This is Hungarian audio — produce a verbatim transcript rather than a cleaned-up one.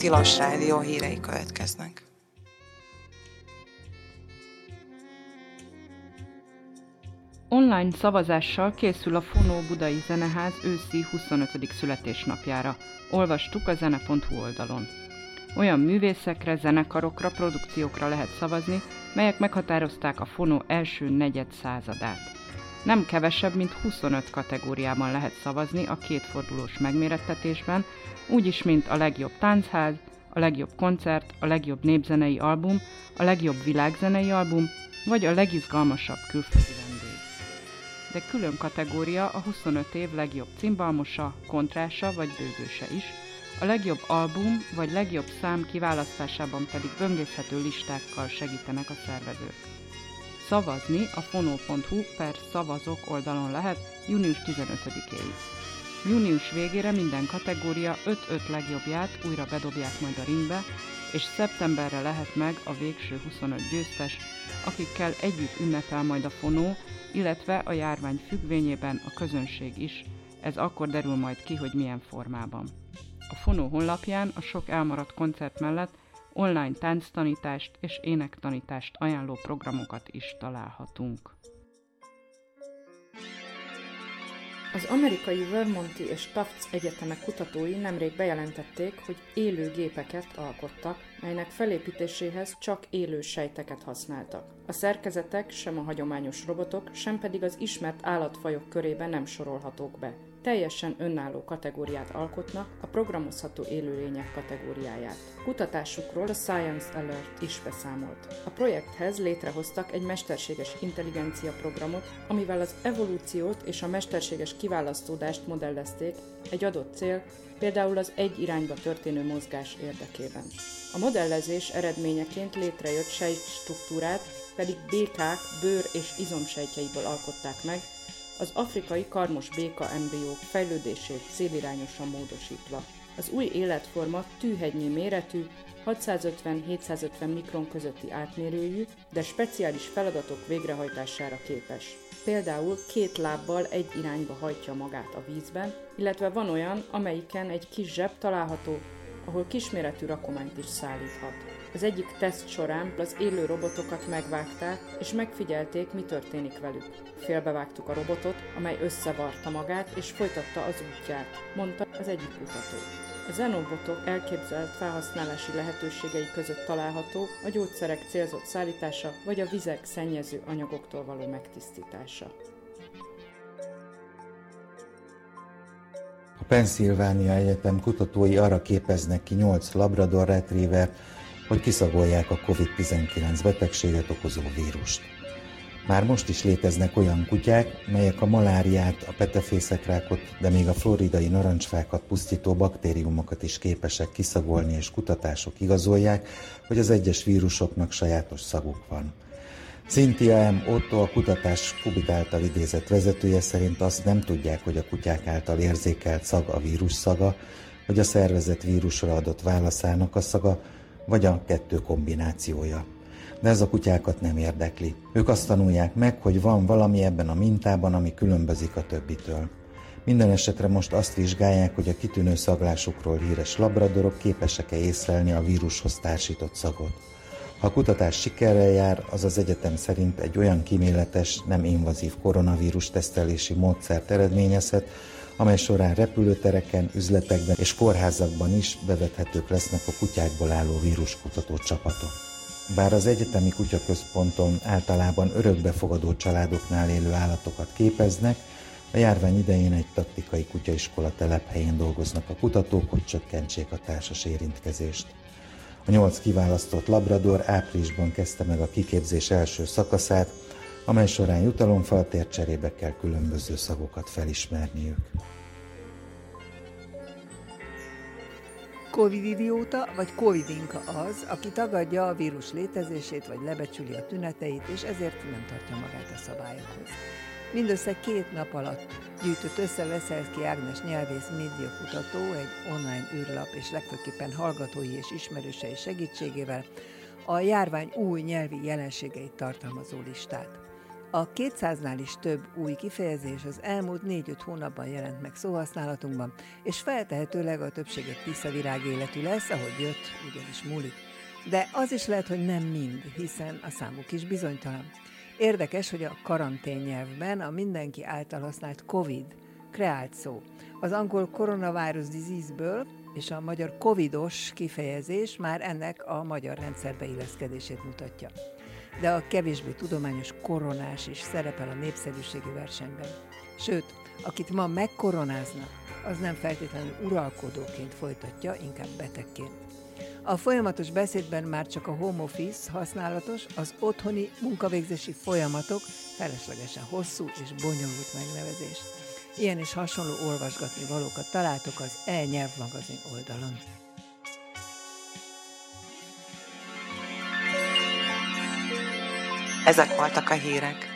Tilos Rádió hírei következnek. Online szavazással készül a Fonó Budai Zeneház őszi huszonötödik születésnapjára. Olvastuk a zene pont hu oldalon. Olyan művészekre, zenekarokra, produkciókra lehet szavazni, melyek meghatározták a Fonó első negyed századát. Nem kevesebb, mint huszonöt kategóriában lehet szavazni a kétfordulós megmérettetésben, úgyis, mint a legjobb táncház, a legjobb koncert, a legjobb népzenei album, a legjobb világzenei album, vagy a legizgalmasabb külföldi vendég. De külön kategória a huszonöt év legjobb cimbalmosa, kontrása vagy bőgőse is, a legjobb album vagy legjobb szám kiválasztásában pedig böngészhető listákkal segítenek a szervezők. Szavazni a fonó pont hu per szavazok oldalon lehet június tizenötödikéig. Június végére minden kategória öt-öt legjobbját újra bedobják majd a ringbe, és szeptemberre lehet meg a végső huszonöt győztes, akikkel együtt ünnepel majd a Fonó, illetve a járvány függvényében a közönség is. Ez akkor derül majd ki, hogy milyen formában. A Fonó honlapján a sok elmaradt koncert mellett online tánctanítást és énektanítást ajánló programokat is találhatunk. Az amerikai Vermonti és Tufts egyetemek kutatói nemrég bejelentették, hogy élő gépeket alkottak, melynek felépítéséhez csak élő sejteket használtak. A szerkezetek sem a hagyományos robotok, sem pedig az ismert állatfajok körébe nem sorolhatók be. Teljesen önálló kategóriát alkotnak, a programozható élőlények kategóriáját. Kutatásukról a Science Alert is beszámolt. A projekthez létrehoztak egy mesterséges intelligencia programot, amivel az evolúciót és a mesterséges kiválasztódást modellezték egy adott cél, például az egy irányba történő mozgás érdekében. A modellezés eredményeként létrejött sejtstruktúrát pedig békák bőr- és izomsejtjeiből alkották meg, az afrikai karmos béka embriók fejlődését célirányosan módosítva. Az új életforma tűhegynyi méretű, hatszázötven-hétszázötven mikron közötti átmérőjű, de speciális feladatok végrehajtására képes. Például két lábbal egy irányba hajtja magát a vízben, illetve van olyan, amelyiken egy kis zseb található, ahol kisméretű rakományt is szállíthat. Az egyik teszt során az élő robotokat megvágták, és megfigyelték, mi történik velük. Félbevágtuk a robotot, amely összevarta magát, és folytatta az útját, mondta az egyik kutató. A xenobotok elképzelt felhasználási lehetőségei között található a gyógyszerek célzott szállítása, vagy a vizek szennyező anyagoktól való megtisztítása. A Pennsylvania Egyetem kutatói arra képeznek ki nyolc labrador retrievert, hogy kiszagolják a kovid tizenkilenc betegséget okozó vírust. Már most is léteznek olyan kutyák, melyek a maláriát, a petefészekrákot, de még a floridai narancsfákat pusztító baktériumokat is képesek kiszagolni, és kutatások igazolják, hogy az egyes vírusoknak sajátos szaguk van. Cynthia M. Otto, a kutatás Kubik által idézett vezetője szerint azt nem tudják, hogy a kutyák által érzékelt szag a vírus szaga, vagy a szervezet vírusra adott válaszának a szaga, vagy a kettő kombinációja. De ez a kutyákat nem érdekli. Ők azt tanulják meg, hogy van valami ebben a mintában, ami különbözik a többitől. Minden esetre most azt vizsgálják, hogy a kitűnő szaglásukról híres labradorok képesek-e észlelni a vírushoz társított szagot. Ha a kutatás sikerrel jár, az az egyetem szerint egy olyan kíméletes, nem invazív koronavírus tesztelési módszert eredményezhet, amely során repülőtereken, üzletekben és kórházakban is bevethetők lesznek a kutyákból álló víruskutató csapatok. Bár az egyetemi kutyaközponton általában örökbefogadó családoknál élő állatokat képeznek, a járvány idején egy taktikai kutyaiskola telephelyén dolgoznak a kutatók, hogy csökkentsék a társas érintkezést. A nyolc kiválasztott labrador áprilisban kezdte meg a kiképzés első szakaszát, amely során jutalomfaltért cserébe kell különböző szagokat felismerniük. Covid-idióta vagy Covidinka az, aki tagadja a vírus létezését vagy lebecsüli a tüneteit, és ezért nem tartja magát a szabályokhoz. Mindössze két nap alatt gyűjtött össze Veszelszky Ágnes nyelvész médiakutató egy online űrlap és legfőképpen hallgatói és ismerősei segítségével a járvány új nyelvi jelenségeit tartalmazó listát. A kétszáznál is több új kifejezés az elmúlt négy-öt hónapban jelent meg szóhasználatunkban, és feltehetőleg a többséget tiszavirág életű lesz, ahogy jött, ugyanis múlik. De az is lehet, hogy nem mind, hiszen a számuk is bizonytalan. Érdekes, hogy a karantén nyelvben a mindenki által használt Covid kreált szó. Az angol coronavirus disease-ből és a magyar covidos kifejezés már ennek a magyar rendszerbe illeszkedését mutatja. De a kevésbé tudományos koronás is szerepel a népszerűségi versenyben. Sőt, akit ma megkoronáznak, az nem feltétlenül uralkodóként folytatja, inkább betegként. A folyamatos beszédben már csak a home office használatos, az otthoni munkavégzési folyamatok feleslegesen hosszú és bonyolult megnevezés. Ilyen és hasonló olvasgatni valókat találtok az e-nyelvmagazin oldalon. Ezek voltak a hírek.